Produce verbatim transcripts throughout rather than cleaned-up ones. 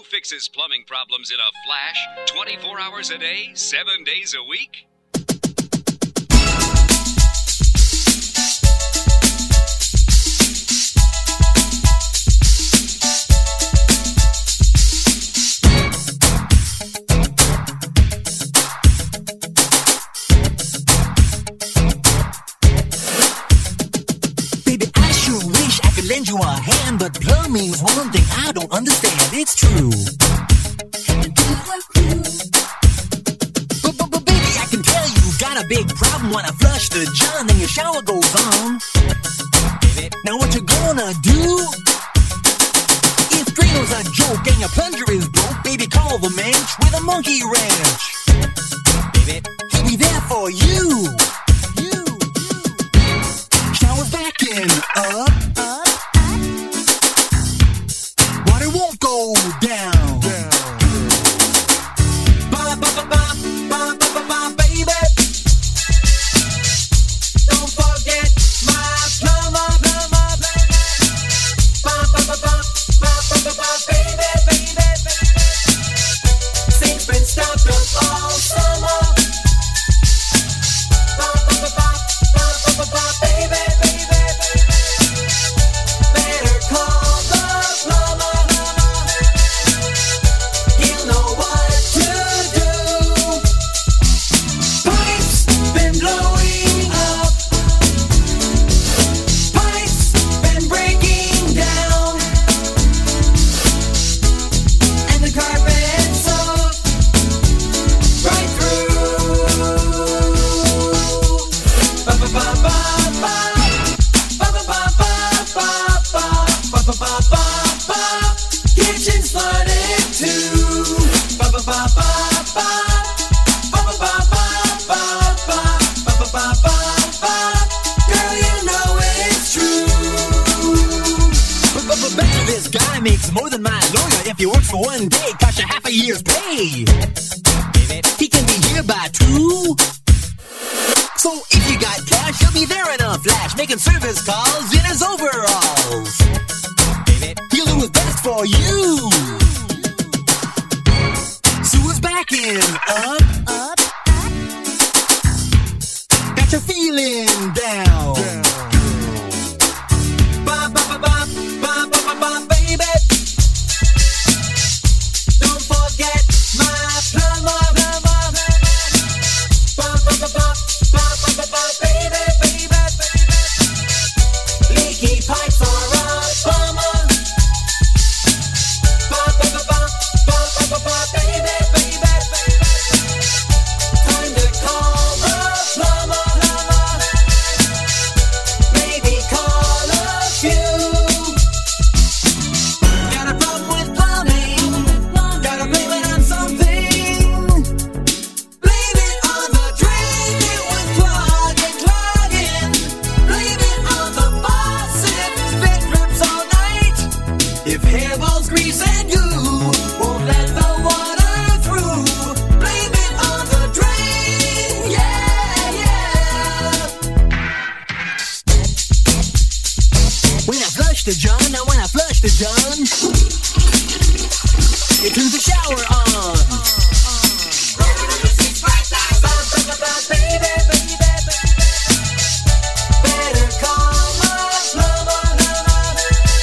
fixes plumbing problems in a flash, twenty-four hours a day, seven days a week? Lend you a hand, but plumbing's one thing I don't understand. It's true. But, but, but baby, I can tell you got a big problem when I flush the John and your shower goes on. Now what you gonna do? If Drano's a joke and your plunger is broke, baby, call the mensch with a monkey wrench. Baby, he'll be there for you. You. Shower's backing up. Won't go down. down. Ba, ba, ba, ba, ba, ba, ba, ba, baby. Don't forget my plumber, plumber, plumber. Ba, ba, ba, ba, ba, ba, ba, ba, baby, baby, baby. Things been stopped up all summer. Ba, ba, ba, ba, ba, ba, ba, ba, baby, baby, baby. Better call the plumber. Kitchen's flooded too. Ba ba ba ba ba. Ba ba ba ba ba ba. Ba ba ba ba ba. Girl, you know it's true. But but but bet you this guy makes more than my lawyer if he works for one day. Cost you half a year's pay. He can be here by two. So if you got cash, he'll be there in a flash, making service calls in his overalls. He'll do his best for you. Sewer's backing up, up. Got you feeling down. Ba ba ba ba ba ba ba ba, baby. Don't forget my plumber, plumber, plumber. Ba ba ba ba ba ba ba ba, baby, baby, baby. Leaky pipes are a bummer. If hairballs grease and you won't let the water through, blame it on the drain, yeah, yeah. When I flush the John, now when I flush the John, it turns the shower on. Baby, baby, baby, better call my plumber.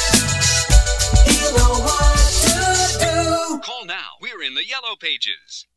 Call now. We're in the Yellow Pages.